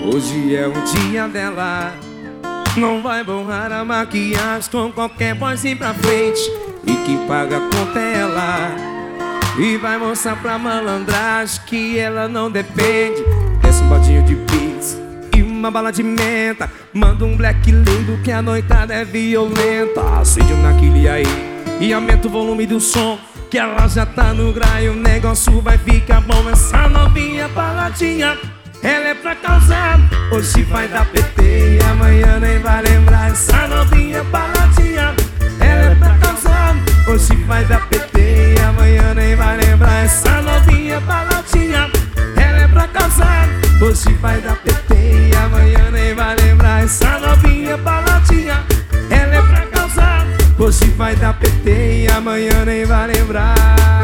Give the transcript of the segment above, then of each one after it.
Hoje é o dia dela. Não vai borrar a maquiagem com qualquer vozinha pra frente. E quem paga a conta é ela. E vai mostrar pra malandragem que ela não depende. Desce um baldinho de pizza e uma bala de menta. Manda um black label que a noitada é violenta. Acende um naquele aí e aumenta o volume do som, que ela já tá no grau e o negócio vai ficar bom. Essa novinha baladinha, ela é pra causar. Hoje vai dar PT e amanhã nem vai lembrar. Essa novinha baladinha, ela é pra causar. Hoje vai dar PT e amanhã nem vai lembrar. Essa novinha baladinha, ela é pra causar. Hoje vai dar PT e amanhã nem vai lembrar. Essa novinha baladinha, ela é pra causar. Hoje vai dar PT e amanhã nem vai lembrar.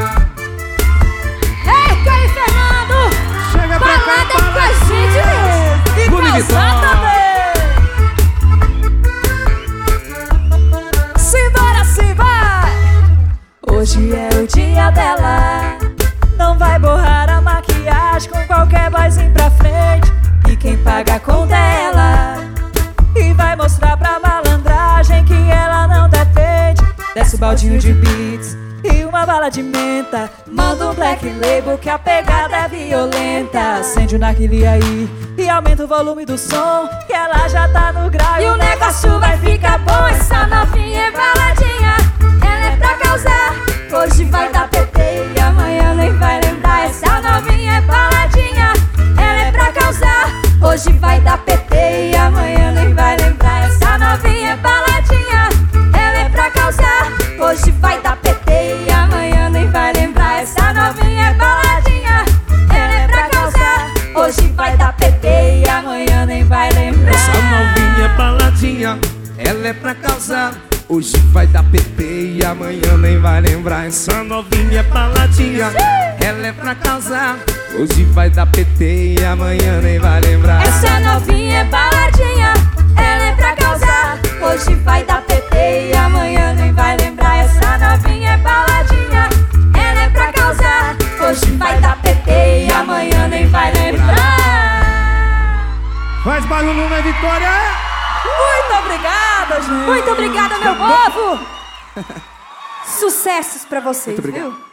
Eita aí, Fernando! Chega pra cá, balada com a gente mesmo! E causar também! Simbora, sim, vai! Hoje é o dia dela. Não vai borrar a maquiagem com qualquer vozinha pra frente. E quem paga a conta é ela. E vai mostrar pra malandragem que ela não depende. Desce o baldinho de beats e uma bala de menta. Manda um black label que a pegada é violenta. Acende o narguilé aí e aumenta o volume do som, que ela já tá no grau e o negócio vai ficar bom. Essa novinha é baladinha, ela é pra causar. Hoje vai dar PT e amanhã nem vai lembrar. Essa novinha é baladinha, ela é pra causar. Hoje vai dar PT e amanhã nem vai lembrar. Essa novinha é baladinha, ela é pra causar. Hoje vai dar PT e amanhã nem vai lembrar. Essa novinha é baladinha, ela é pra causar. Hoje vai dar PT e amanhã nem vai lembrar. Essa novinha é baladinha, ela é pra causar. Hoje vai dar PT e amanhã nem vai lembrar. Essa novinha é baladinha, ela é pra causar. Hoje vai dar PT e amanhã nem vai lembrar. Essa novinha é baladinha, ela é pra causar. Hoje vai dar PT e amanhã nem vai lembrar. Essa novinha é baladinha, ela é pra causar. Hoje vai dar PT e amanhã nem vai lembrar. Faz barulho na vitória! Muito obrigada, gente! Muito obrigada, meu povo! Sucessos pra vocês, Muito obrigado. viu?